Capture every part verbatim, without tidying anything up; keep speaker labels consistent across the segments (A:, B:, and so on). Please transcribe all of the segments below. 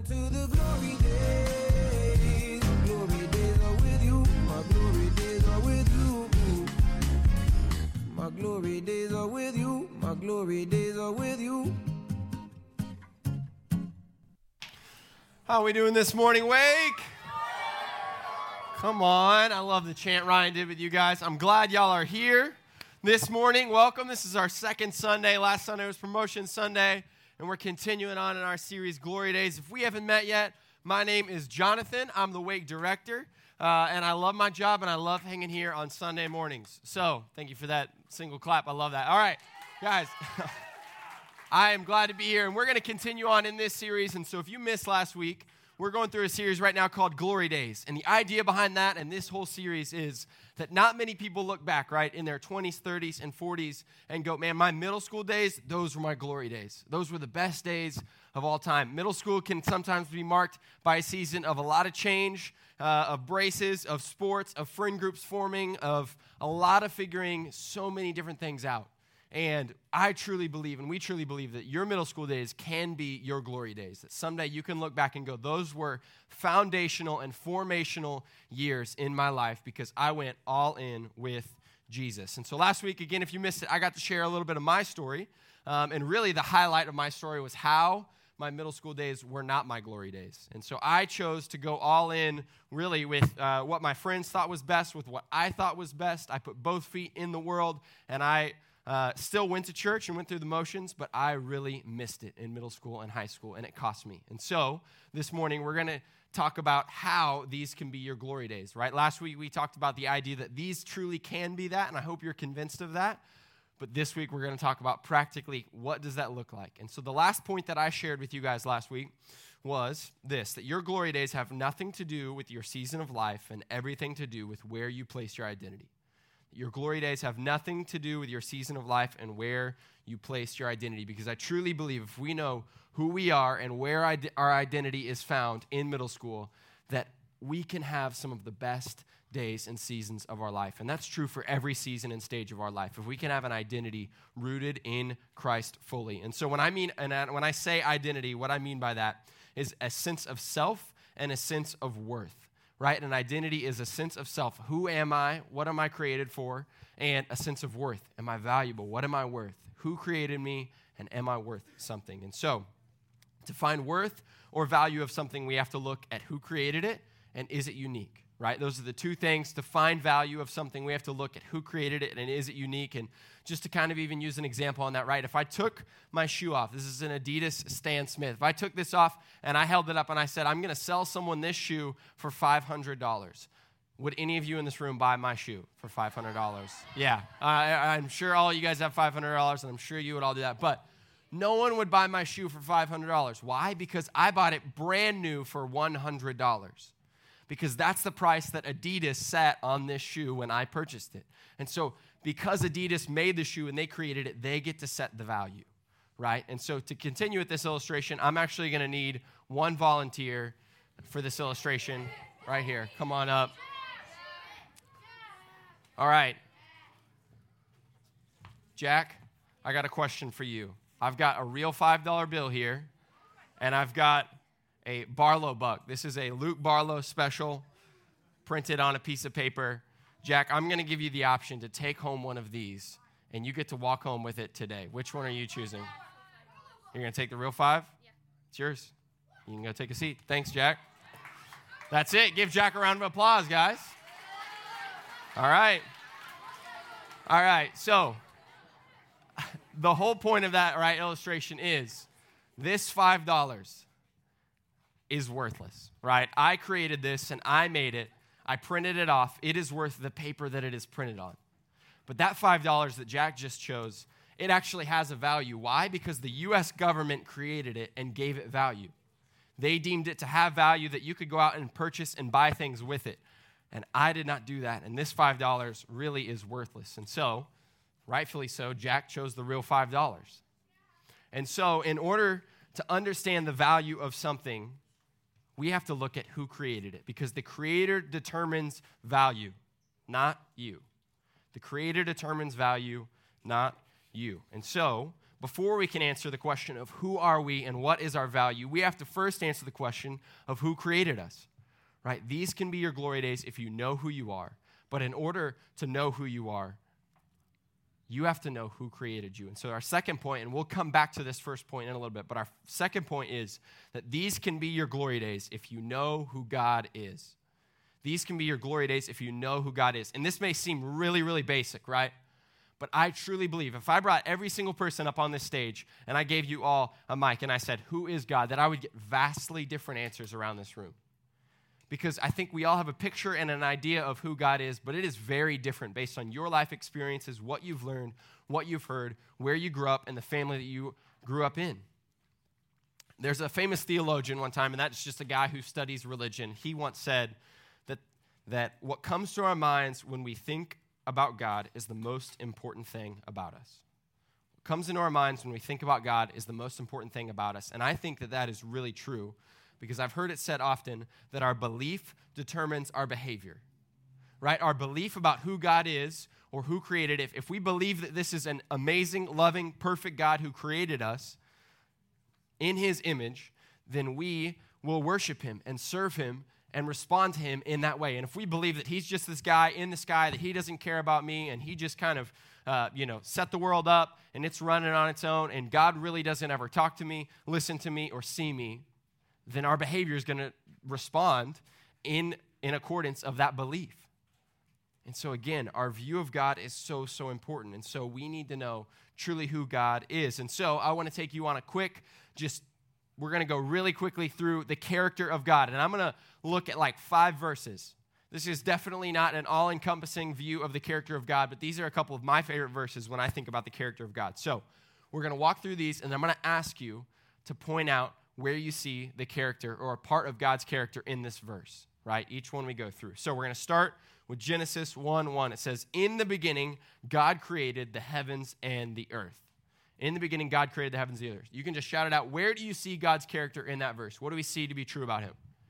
A: to the glory days. Glory days are with you. My glory days are with you. My glory days are with you. My glory days are with you.
B: How are we doing this morning, Wake? Come on. I love the chant Ryan did with you guys. I'm glad y'all are here this morning. Welcome. This is our second Sunday. Last Sunday was Promotion Sunday, and we're continuing on in our series, Glory Days. If we haven't met yet, my name is Jonathan. I'm the Wake director, uh, and I love my job, and I love hanging here on Sunday mornings. So thank you for that single clap. I love that. All right, guys. I am glad to be here, and we're going to continue on in this series. And so if you missed last week, we're going through a series right now called Glory Days. And the idea behind that and this whole series is that not many people look back, right, in their twenties, thirties, and forties and go, man, my middle school days, those were my glory days. Those were the best days of all time. Middle school can sometimes be marked by a season of a lot of change, uh, of braces, of sports, of friend groups forming, of a lot of figuring so many different things out. And I truly believe, and we truly believe, that your middle school days can be your glory days. That someday you can look back and go, those were foundational and formational years in my life because I went all in with Jesus. And so last week, again, if you missed it, I got to share a little bit of my story. Um, and really the highlight of my story was how my middle school days were not my glory days. And so I chose to go all in really with uh, what my friends thought was best, with what I thought was best. I put both feet in the world, and I Uh, still went to church and went through the motions, but I really missed it in middle school and high school, and it cost me. And so this morning, we're going to talk about how these can be your glory days, right? Last week, we talked about the idea that these truly can be that, and I hope you're convinced of that. But this week, we're going to talk about practically what does that look like. And so the last point that I shared with you guys last week was this, that your glory days have nothing to do with your season of life and everything to do with where you place your identity. Your glory days have nothing to do with your season of life and where you place your identity, because I truly believe if we know who we are and where our identity is found in middle school, that we can have some of the best days and seasons of our life. And that's true for every season and stage of our life. If we can have an identity rooted in Christ fully. And so when I mean, and when I say identity, what I mean by that is a sense of self and a sense of worth. Right? An identity is a sense of self. Who am I? What am I created for? And a sense of worth. Am I valuable? What am I worth? Who created me? And am I worth something? And so, to find worth or value of something, we have to look at who created it and is it unique? Right? Those are the two things. To find value of something, we have to look at who created it and is it unique? And just to kind of even use an example on that, right? If I took my shoe off, this is an Adidas Stan Smith. If I took this off and I held it up and I said, I'm going to sell someone this shoe for five hundred dollars. Would any of you in this room buy my shoe for five hundred dollars? Yeah, I, I'm sure all you guys have five hundred dollars, and I'm sure you would all do that. But no one would buy my shoe for five hundred dollars. Why? Because I bought it brand new for one hundred dollars. Because that's the price that Adidas set on this shoe when I purchased it. And so because Adidas made the shoe and they created it, they get to set the value, right? And so to continue with this illustration, I'm actually going to need one volunteer for this illustration right here. Come on up. All right. Jack, I got a question for you. I've got a real five dollar bill here, and I've got a Barlow buck. This is a Luke Barlow special printed on a piece of paper. Jack, I'm going to give you the option to take home one of these, and you get to walk home with it today. Which one are you choosing? You're going to take the real five? Yeah. It's yours. You can go take a seat. Thanks, Jack. That's it. Give Jack a round of applause, guys. All right. All right. So the whole point of that, right, illustration is this five dollars is worthless, right? I created this and I made it. I printed it off. It is worth the paper that it is printed on. But that five dollars that Jack just chose, it actually has a value. Why? Because the U S government created it and gave it value. They deemed it to have value that you could go out and purchase and buy things with it. And I did not do that. And this five dollars really is worthless. And so, rightfully so, Jack chose the real five dollars. And so, in order to understand the value of something, we have to look at who created it, because the creator determines value, not you. The creator determines value, not you. And so before we can answer the question of who are we and what is our value, we have to first answer the question of who created us, right? These can be your glory days if you know who you are. But in order to know who you are, you have to know who created you. And so our second point, and we'll come back to this first point in a little bit, but our second point is that these can be your glory days if you know who God is. These can be your glory days if you know who God is. And this may seem really, really basic, right? But I truly believe if I brought every single person up on this stage and I gave you all a mic and I said, who is God, that I would get vastly different answers around this room. Because I think we all have a picture and an idea of who God is, but it is very different based on your life experiences, what you've learned, what you've heard, where you grew up, and the family that you grew up in. There's a famous theologian one time, and that's just a guy who studies religion. He once said that, that what comes to our minds when we think about God is the most important thing about us. What comes into our minds when we think about God is the most important thing about us. And I think that that is really true because I've heard it said often that our belief determines our behavior, right? Our belief about who God is or who created it. If, if we believe that this is an amazing, loving, perfect God who created us in his image, then we will worship him and serve him and respond to him in that way. And if we believe that he's just this guy in the sky, that he doesn't care about me, and he just kind of, uh, you know, set the world up, and it's running on its own, and God really doesn't ever talk to me, listen to me, or see me, then our behavior is going to respond in, in accordance of that belief. And so again, our view of God is so, so important. And so we need to know truly who God is. And so I want to take you on a quick, just we're going to go really quickly through the character of God. And I'm going to look at like five verses. This is definitely not an all-encompassing view of the character of God, but these are a couple of my favorite verses when I think about the character of God. So we're going to walk through these, and I'm going to ask you to point out where you see the character or a part of God's character in this verse, right? Each one we go through. So we're going to start with Genesis one one. It says, in the beginning, God created the heavens and the earth. In the beginning, God created the heavens and the earth. You can just shout it out. Where do you see God's character in that verse? What do we see to be true about him?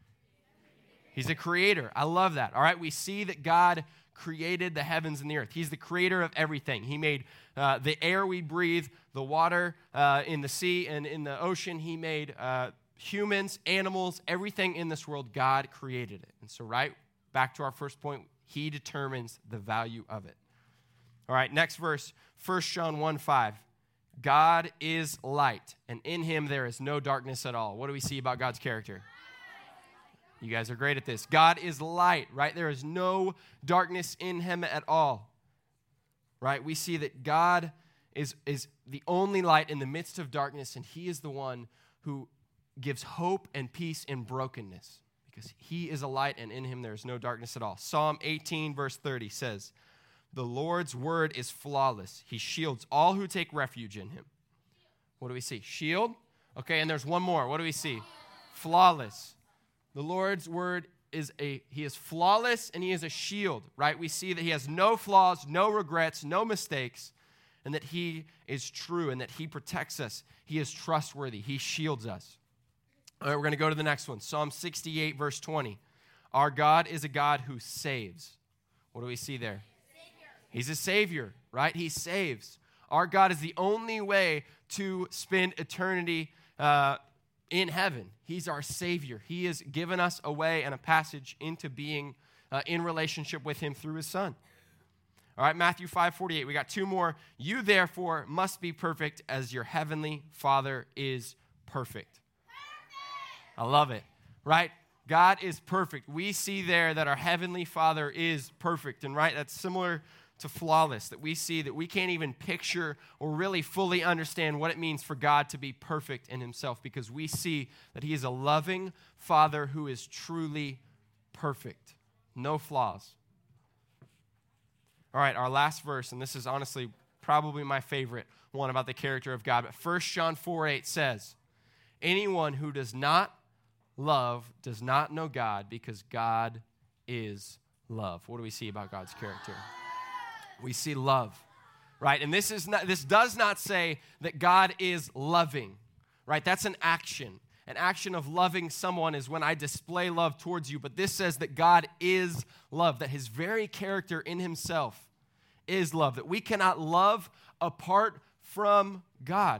B: He's a creator. I love that. All right, we see that God created the heavens and the earth. He's the creator of everything. He made uh, the air we breathe, the water uh, in the sea and in the ocean. He made uh, humans, animals, everything in this world. God created it. And so, right, back to our first point, he determines the value of it. All right, next verse, First John one five. God is light, and in him there is no darkness at all. What do we see about God's character? You guys are great at this. God is light, right? There is no darkness in him at all, right? We see that God is, is the only light in the midst of darkness, and he is the one who gives hope and peace in brokenness because he is a light, and in him there is no darkness at all. Psalm eighteen, verse thirty says, the Lord's word is flawless. He shields all who take refuge in him. What do we see? Shield. Okay, and there's one more. What do we see? Flawless. The Lord's word is a, he is flawless and he is a shield, right? We see that he has no flaws, no regrets, no mistakes, and that he is true and that he protects us. He is trustworthy. He shields us. All right, we're going to go to the next one. Psalm sixty-eight, verse twenty. Our God is a God who saves. What do we see there? He's a savior, right? He saves. Our God is the only way to spend eternity uh, in heaven. He's our savior. He has given us a way and a passage into being uh, in relationship with him through his son. All right, Matthew five forty-eight. We got two more. You therefore must be perfect as your heavenly Father is perfect. Perfect. I love it, right? God is perfect. We see there that our heavenly Father is perfect. And right, that's similar to flawless, that we see that we can't even picture or really fully understand what it means for God to be perfect in himself because we see that he is a loving Father who is truly perfect. No flaws. All right, our last verse, and this is honestly probably my favorite one about the character of God, but First John four eight says, anyone who does not love does not know God because God is love. What do we see about God's character? We see love, right? And this is not, this does not say that God is loving, right? That's an action. An action of loving someone is when I display love towards you, but this says that God is love, that his very character in himself is love, that we cannot love apart from God.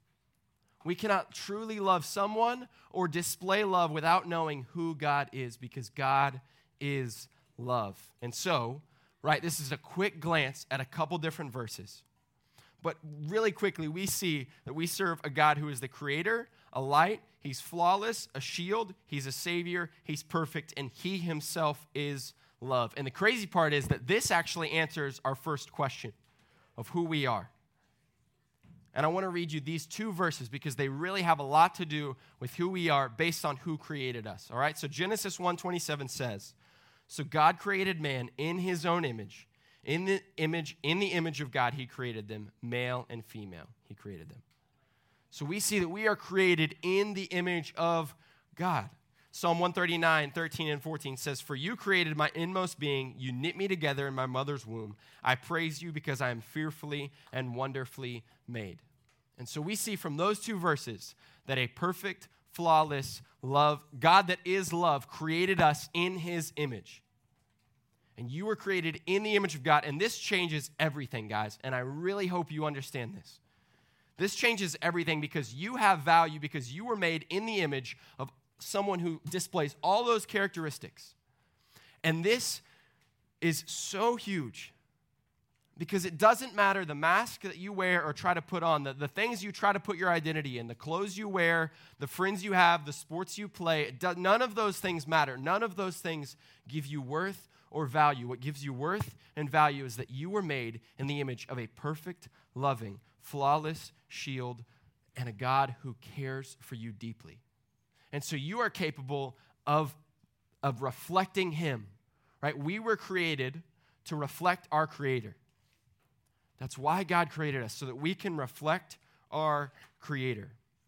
B: We cannot truly love someone or display love without knowing who God is, because God is love. And so, right, this is a quick glance at a couple different verses. But really quickly, we see that we serve a God who is the creator, a light, he's flawless, a shield, he's a savior, he's perfect, and he himself is love. And the crazy part is that this actually answers our first question of who we are. And I want to read you these two verses because they really have a lot to do with who we are based on who created us. All right, so Genesis one twenty-seven says, "So God created man in his own image. In the image, in the image of God, he created them, male and female. He created them." So we see that we are created in the image of God. Psalm one thirty-nine, thirteen and fourteen says, "For you created my inmost being. You knit me together in my mother's womb. I praise you because I am fearfully and wonderfully made." And so we see from those two verses that a perfect, flawless love, God that is love, created us in his image. And you were created in the image of God, and this changes everything, guys, and I really hope you understand this. This changes everything because you have value, because you were made in the image of someone who displays all those characteristics. And this is so huge because it doesn't matter the mask that you wear or try to put on, the, the things you try to put your identity in, the clothes you wear, the friends you have, the sports you play. It does, none of those things matter. None of those things give you worth or value. What gives you worth and value is that you were made in the image of a perfect, loving, flawless shield and a God who cares for you deeply. And so you are capable of, of reflecting him, right? We were created to reflect our Creator. That's why God created us, so that we can reflect our Creator.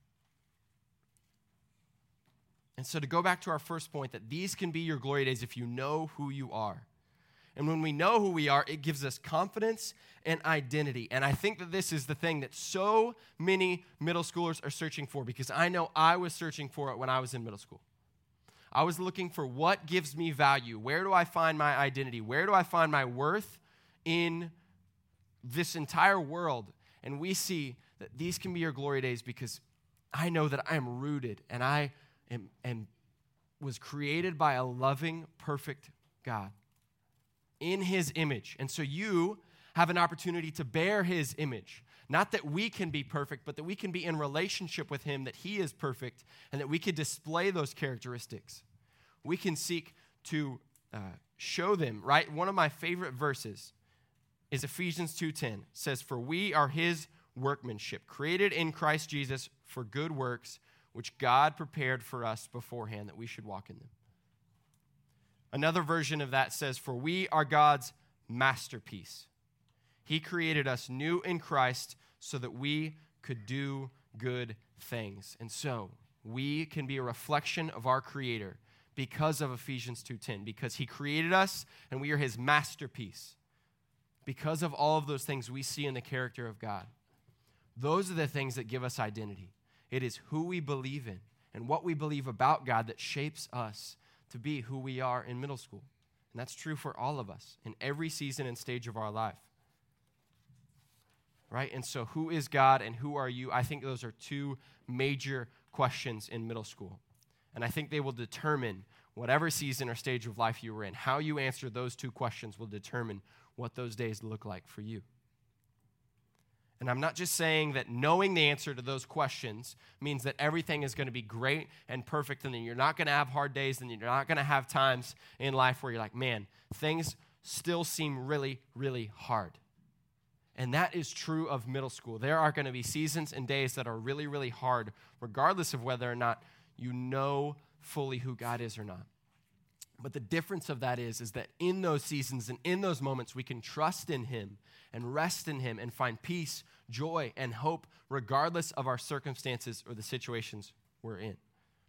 B: And so to go back to our first point, that these can be your glory days if you know who you are. And when we know who we are, it gives us confidence and identity. And I think that this is the thing that so many middle schoolers are searching for, because I know I was searching for it when I was in middle school. I was looking for what gives me value. Where do I find my identity? Where do I find my worth in this entire world? And we see that these can be your glory days because I know that I am rooted and I am, am was created by a loving, perfect God in his image. And so you have an opportunity to bear his image. Not that we can be perfect, but that we can be in relationship with him, that he is perfect, and that we can display those characteristics. We can seek to uh, show them, right? One of my favorite verses is Ephesians two ten. It says, "For we are his workmanship, created in Christ Jesus for good works, which God prepared for us beforehand that we should walk in them." Another version of that says, "For we are God's masterpiece. He created us new in Christ so that we could do good things." And so we can be a reflection of our Creator because of Ephesians two ten, because he created us and we are his masterpiece. Because of all of those things we see in the character of God. Those are the things that give us identity. It is who we believe in and what we believe about God that shapes us to be who we are in middle school. And that's true for all of us in every season and stage of our life. Right? And so who is God and who are you? I think those are two major questions in middle school. And I think they will determine whatever season or stage of life you were in. How you answer those two questions will determine what those days look like for you. And I'm not just saying that knowing the answer to those questions means that everything is going to be great and perfect, and then you're not going to have hard days, and you're not going to have times in life where you're like, man, things still seem really, really hard. And that is true of middle school. There are going to be seasons and days that are really, really hard, regardless of whether or not you know fully who God is or not. But the difference of that is, is that in those seasons and in those moments, we can trust in him and rest in him and find peace, joy, and hope, regardless of our circumstances or the situations we're in.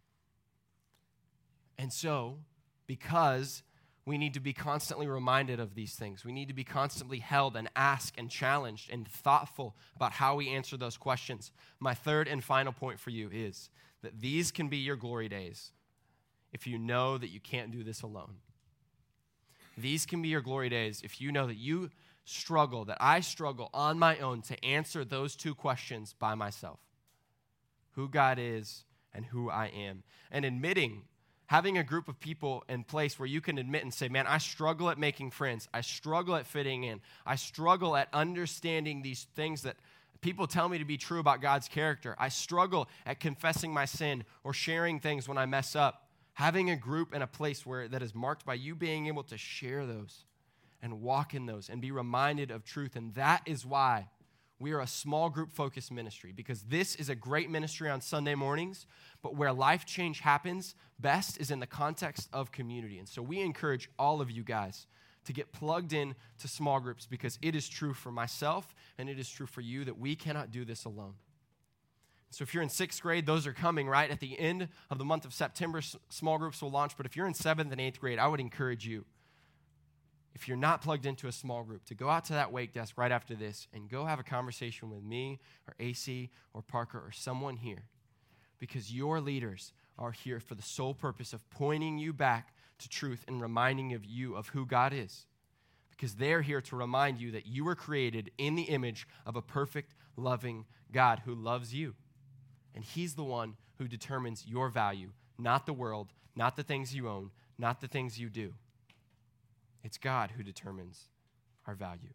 B: And so, because we need to be constantly reminded of these things, we need to be constantly held and asked and challenged and thoughtful about how we answer those questions. My third and final point for you is that these can be your glory days if you know that you can't do this alone. These can be your glory days if you know that you struggle, that I struggle on my own to answer those two questions by myself. Who God is and who I am. And admitting, having a group of people in place where you can admit and say, man, I struggle at making friends. I struggle at fitting in. I struggle at understanding these things that people tell me to be true about God's character. I struggle at confessing my sin or sharing things when I mess up. Having a group and a place where that is marked by you being able to share those and walk in those and be reminded of truth. And that is why we are a small group focused ministry, because this is a great ministry on Sunday mornings, but where life change happens best is in the context of community. And so we encourage all of you guys to get plugged in to small groups, because it is true for myself and it is true for you that we cannot do this alone. So if you're in sixth grade, those are coming right at the end of the month of September. Small groups will launch. But if you're in seventh and eighth grade, I would encourage you, if you're not plugged into a small group, to go out to that wake desk right after this and go have a conversation with me or A C or Parker or someone here, because your leaders are here for the sole purpose of pointing you back to truth and reminding of you of who God is, because they're here to remind you that you were created in the image of a perfect, loving God who loves you. And he's the one who determines your value, not the world, not the things you own, not the things you do. It's God who determines our value.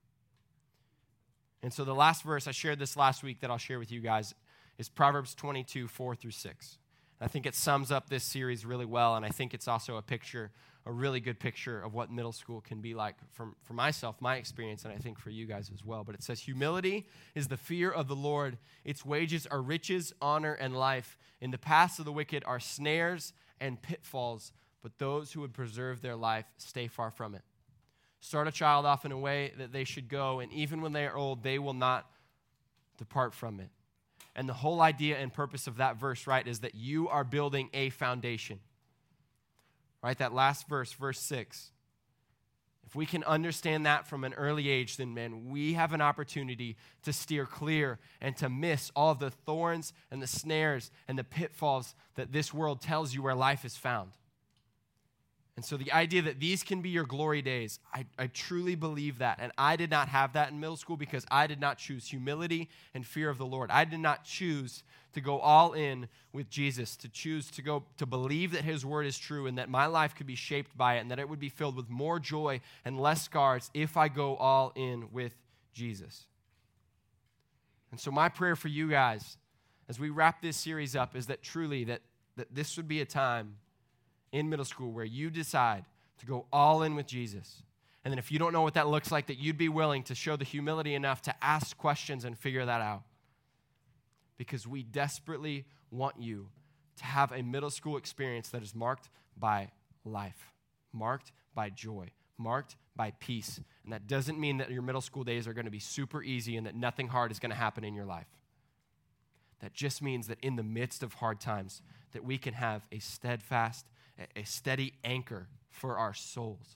B: And so the last verse, I shared this last week that I'll share with you guys, is Proverbs twenty-two, four through six. I think it sums up this series really well, and I think it's also a picture, a really good picture of what middle school can be like for, for myself, my experience, and I think for you guys as well. But it says, humility is the fear of the Lord. Its wages are riches, honor, and life. In the paths of the wicked are snares and pitfalls, but those who would preserve their life stay far from it. Start a child off in a way that they should go, and even when they are old, they will not depart from it. And the whole idea and purpose of that verse, right, is that you are building a foundation. Right, that last verse, verse six. If we can understand that from an early age, then, man, we have an opportunity to steer clear and to miss all of the thorns and the snares and the pitfalls that this world tells you where life is found. And so the idea that these can be your glory days, I, I truly believe that. And I did not have that in middle school because I did not choose humility and fear of the Lord. I did not choose to go all in with Jesus, to choose to go to believe that his word is true and that my life could be shaped by it and that it would be filled with more joy and less scars if I go all in with Jesus. And so my prayer for you guys as we wrap this series up is that truly that, that this would be a time in middle school where you decide to go all in with Jesus. And then if you don't know what that looks like, that you'd be willing to show the humility enough to ask questions and figure that out. Because we desperately want you to have a middle school experience that is marked by life, marked by joy, marked by peace. And that doesn't mean that your middle school days are going to be super easy and that nothing hard is going to happen in your life. That just means that in the midst of hard times, that we can have a steadfast, a steady anchor for our souls.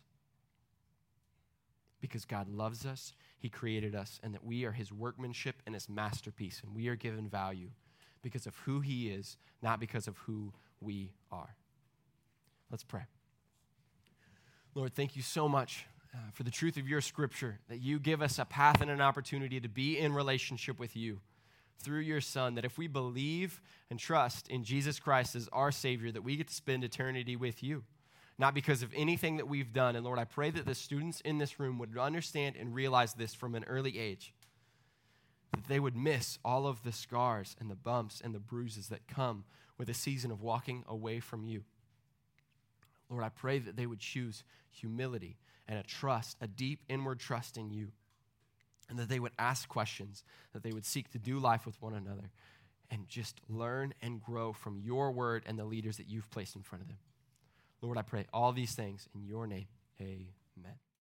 B: Because God loves us, he created us, and that we are his workmanship and his masterpiece, and we are given value because of who he is, not because of who we are. Let's pray. Lord, thank you so much uh, for the truth of your scripture, that you give us a path and an opportunity to be in relationship with you through your Son, that if we believe and trust in Jesus Christ as our Savior, that we get to spend eternity with you, not because of anything that we've done. And Lord, I pray that the students in this room would understand and realize this from an early age, that they would miss all of the scars and the bumps and the bruises that come with a season of walking away from you. Lord, I pray that they would choose humility and a trust, a deep inward trust in you, and that they would ask questions, that they would seek to do life with one another, and just learn and grow from your word and the leaders that you've placed in front of them. Lord, I pray all these things in your name. Amen.